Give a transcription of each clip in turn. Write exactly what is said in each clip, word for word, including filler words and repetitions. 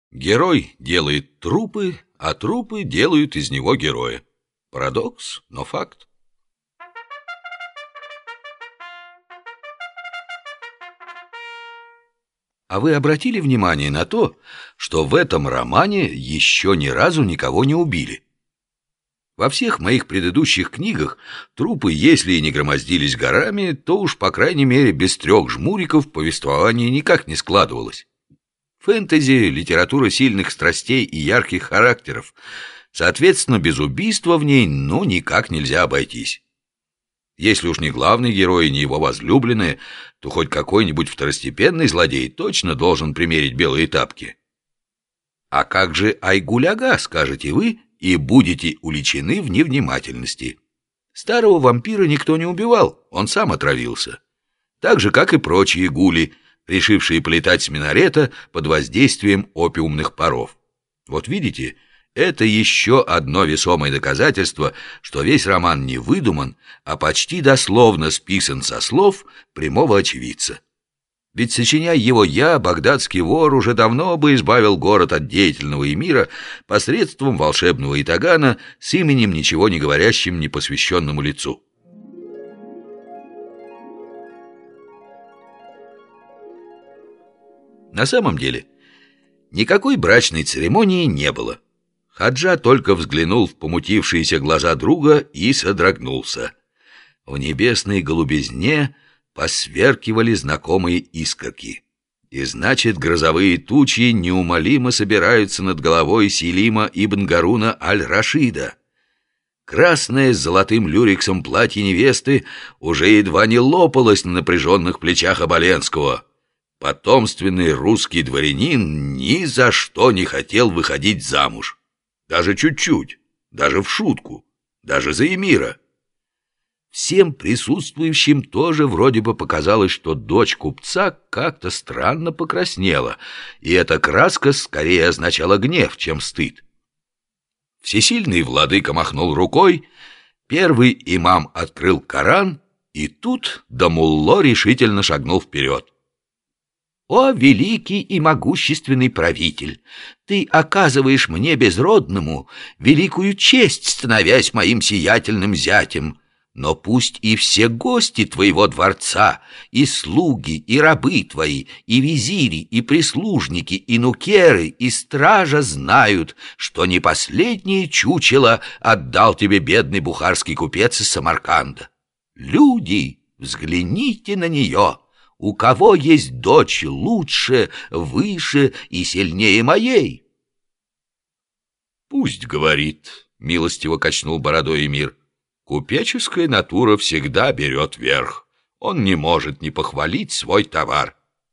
Герой делает трупы, а трупы делают из него героя. Парадокс, но факт. А вы обратили внимание на то, что в этом романе еще ни разу никого не убили? Во всех моих предыдущих книгах трупы, если и не громоздились горами, то уж, по крайней мере, без трех жмуриков повествование никак не складывалось. Фэнтези — литература сильных страстей и ярких характеров. Соответственно, без убийства в ней ну никак нельзя обойтись. Если уж не главный герой и не его возлюбленная, то хоть какой-нибудь второстепенный злодей точно должен примерить белые тапки. А как же Айгуль-ага, скажете вы, и будете уличены в невнимательности. Старого вампира никто не убивал, он сам отравился. Так же, как и прочие гули, решившие полетать с минарета под воздействием опиумных паров. Вот видите, это еще одно весомое доказательство, что весь роман не выдуман, а почти дословно списан со слов прямого очевидца. Ведь, сочиняя его я, багдадский вор, уже давно бы избавил город от деятельного эмира посредством волшебного итагана с именем, ничего не говорящим непосвященному лицу. На самом деле, никакой брачной церемонии не было. Хаджа только взглянул в помутившиеся глаза друга и содрогнулся. В небесной голубизне посверкивали знакомые искорки. И значит, грозовые тучи неумолимо собираются над головой Селима ибн Гаруна аль-Рашида. Красное с золотым люрексом платье невесты уже едва не лопалось на напряженных плечах Оболенского. Потомственный русский дворянин ни за что не хотел выходить замуж. Даже чуть-чуть, даже в шутку, даже за эмира. Всем присутствующим тоже вроде бы показалось, что дочь купца как-то странно покраснела, и эта краска скорее означала гнев, чем стыд. Всесильный владыка махнул рукой, первый имам открыл Коран, и тут Дамулло решительно шагнул вперед. «О, великий и могущественный правитель! Ты оказываешь мне безродному великую честь, становясь моим сиятельным зятем. Но пусть и все гости твоего дворца, и слуги, и рабы твои, и визири, и прислужники, и нукеры, и стража знают, что не последнее чучело отдал тебе бедный бухарский купец из Самарканда. Люди, взгляните на нее! У кого есть дочь лучше, выше и сильнее моей?» «Пусть говорит», — милостиво качнул бородой эмир. «Купеческая натура всегда берет верх. Он не может не похвалить свой товар».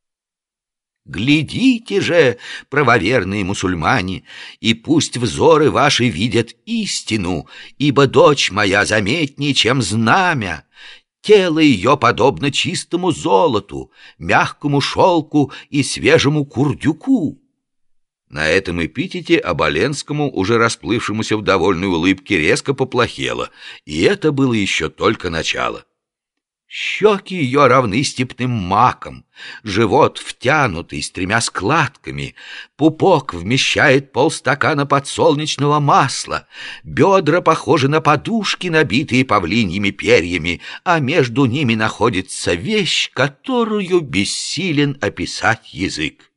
«Глядите же, правоверные мусульмане, и пусть взоры ваши видят истину, ибо дочь моя заметнее, чем знамя. Тело ее подобно чистому золоту, мягкому шелку и свежему курдюку». На этом эпитете Оболенскому, уже расплывшемуся в довольной улыбке, резко поплохело, и это было еще только начало. Щеки ее равны степным макам, живот втянутый с тремя складками, пупок вмещает полстакана подсолнечного масла, бедра похожи на подушки, набитые павлиньими перьями, а между ними находится вещь, которую бессилен описать язык.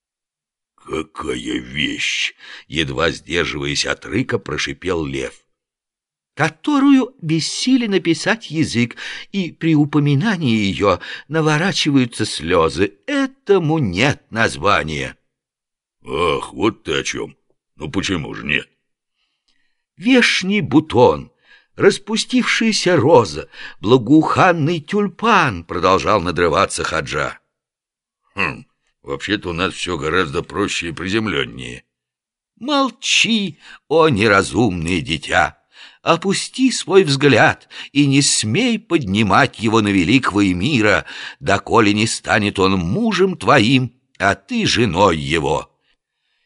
«Какая вещь!» — едва сдерживаясь от рыка, прошипел лев. «Которую бессилен описать язык, и при упоминании ее наворачиваются слезы. Этому нет названия». «Ах, вот ты о чем! Ну почему же нет?» «Вешний бутон, распустившаяся роза, благоуханный тюльпан», — продолжал надрываться Хаджа. «Хм, вообще-то у нас все гораздо проще и приземленнее». «Молчи, о неразумное дитя! Опусти свой взгляд и не смей поднимать его на великого эмира, доколе не станет он мужем твоим, а ты женой его.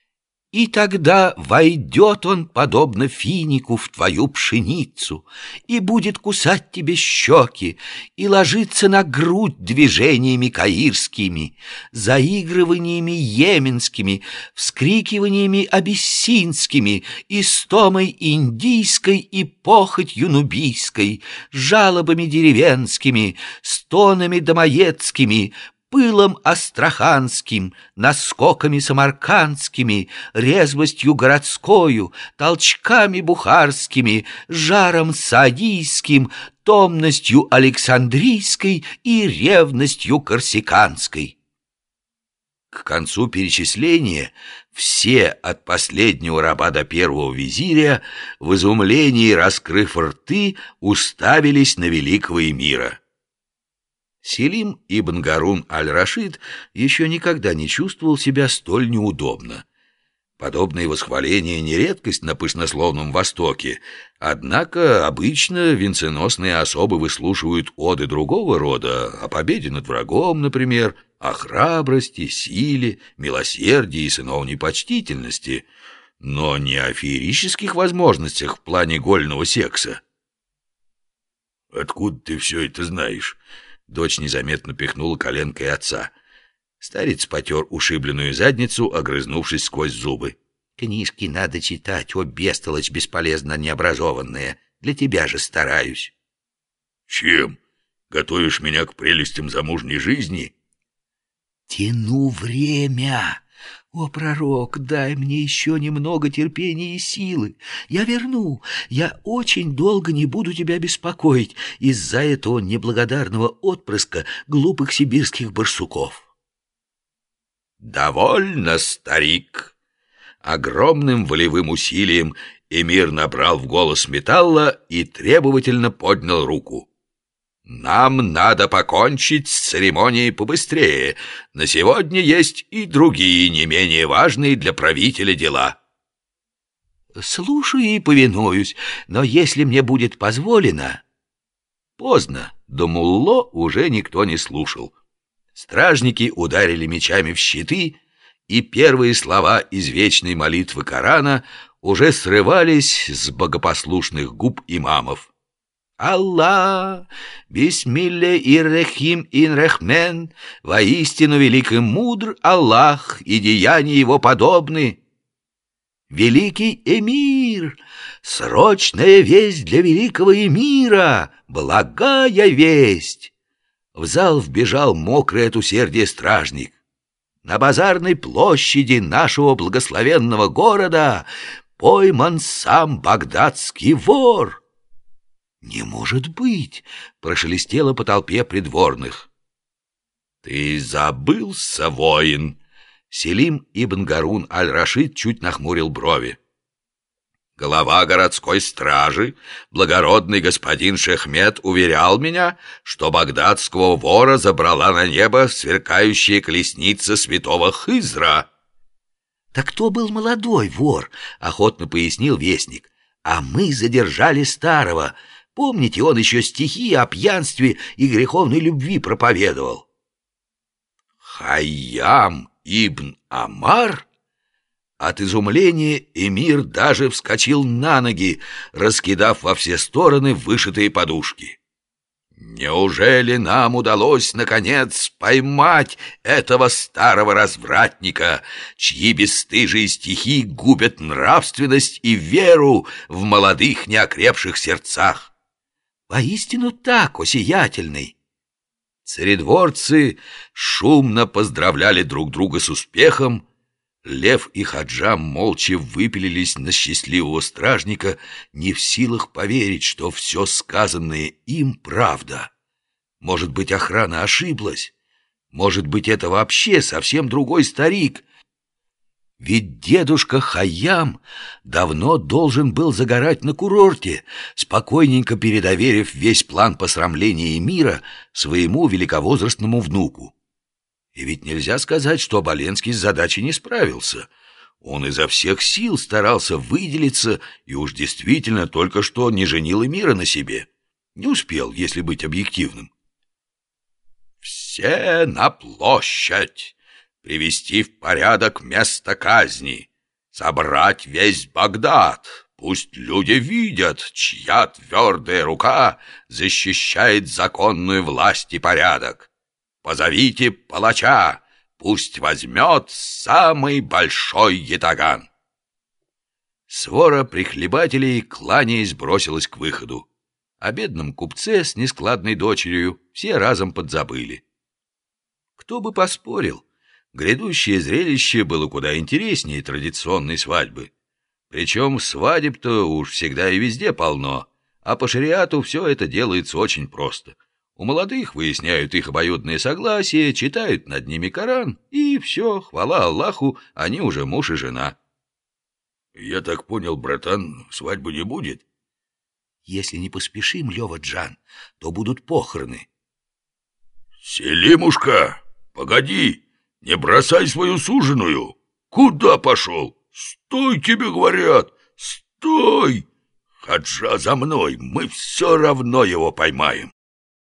И тогда войдет он, подобно финику, в твою пшеницу, и будет кусать тебе щеки, и ложиться на грудь движениями каирскими, заигрываниями йеменскими, вскрикиваниями абиссинскими, истомой индийской и похотью нубийской, жалобами деревенскими, стонами домоедскими, пылом астраханским, наскоками самаркандскими, резвостью городскою, толчками бухарскими, жаром саадийским, томностью александрийской и ревностью корсиканской. К концу перечисления все, от последнего раба до первого визиря, в изумлении, раскрыв рты, уставились на великого эмира. Селим ибн Гарун аль-Рашид еще никогда не чувствовал себя столь неудобно. Подобные восхваления не редкость на пышнословном Востоке, однако обычно венценосные особы выслушивают оды другого рода, о победе над врагом, например, о храбрости, силе, милосердии и сыновней почтительности, но не о феерических возможностях в плане гольного секса. «Откуда ты все это знаешь?» Дочь незаметно пихнула коленкой отца. Старец потер ушибленную задницу, огрызнувшись сквозь зубы. «Книжки надо читать, о бестолочь бесполезно необразованная. Для тебя же стараюсь». «Чем? Готовишь меня к прелестям замужней жизни?» «Тяну время. О, пророк, дай мне еще немного терпения и силы. Я верну. Я очень долго не буду тебя беспокоить из-за этого неблагодарного отпрыска глупых сибирских барсуков». «Довольно, старик!» Огромным волевым усилием эмир набрал в голос металла и требовательно поднял руку. «Нам надо покончить с церемонией побыстрее. На сегодня есть и другие, не менее важные для правителя дела». «Слушаю и повинуюсь, но если мне будет позволено...» Поздно, до мулло уже никто не слушал. Стражники ударили мечами в щиты, и первые слова извечной молитвы Корана уже срывались с богопослушных губ имамов. «Аллах, бисмилля ир-рахим ин-рахмен, воистину велик и мудр Аллах, и деяния его подобны». «Великий эмир! Срочная весть для великого эмира! Благая весть!» В зал вбежал мокрый от усердия стражник. «На базарной площади нашего благословенного города пойман сам багдадский вор». «Не может быть!» — прошелестело по толпе придворных. «Ты забылся, воин!» Селим ибн Гарун аль-Рашид чуть нахмурил брови. «Глава городской стражи, благородный господин Шехмет, уверял меня, что багдадского вора забрала на небо сверкающая колесница святого Хызра». «Так кто был молодой вор?» — охотно пояснил вестник. «А мы задержали старого. Помните, он еще стихи о пьянстве и греховной любви проповедовал». «Хайям ибн Амар?» От изумления эмир даже вскочил на ноги, раскидав во все стороны вышитые подушки. «Неужели нам удалось, наконец, поймать этого старого развратника, чьи бесстыжие стихи губят нравственность и веру в молодых неокрепших сердцах?» «Воистину так, о сиятельный!» Царедворцы шумно поздравляли друг друга с успехом. Лев и Хаджам молча выпилились на счастливого стражника, не в силах поверить, что все сказанное им правда. Может быть, охрана ошиблась? Может быть, это вообще совсем другой старик? Ведь дедушка Хайям давно должен был загорать на курорте, спокойненько передоверив весь план посрамления мира своему великовозрастному внуку. И ведь нельзя сказать, что Оболенский с задачей не справился. Он изо всех сил старался выделиться и уж действительно только что не женил эмира на себе. Не успел, если быть объективным. «Все на площадь! Привести в порядок место казни!» собрать весь Багдад. Пусть люди видят, чья твердая рука защищает законную власть и порядок. Позовите палача, пусть возьмет самый большой ятаган». Свора прихлебателей, кланяясь, бросилась к выходу. О бедном купце с нескладной дочерью все разом подзабыли. Кто бы поспорил, грядущее зрелище было куда интереснее традиционной свадьбы. Причем свадеб-то уж всегда и везде полно, а по шариату все это делается очень просто. У молодых выясняют их обоюдное согласие, читают над ними Коран, и все, хвала Аллаху, они уже муж и жена. «Я так понял, братан, свадьбы не будет?» «Если не поспешим, Лёва-Джан, то будут похороны». «Селимушка, погоди, не бросай свою суженую! Куда пошел? Стой, тебе говорят! Стой! Хаджа за мной, мы все равно его поймаем!»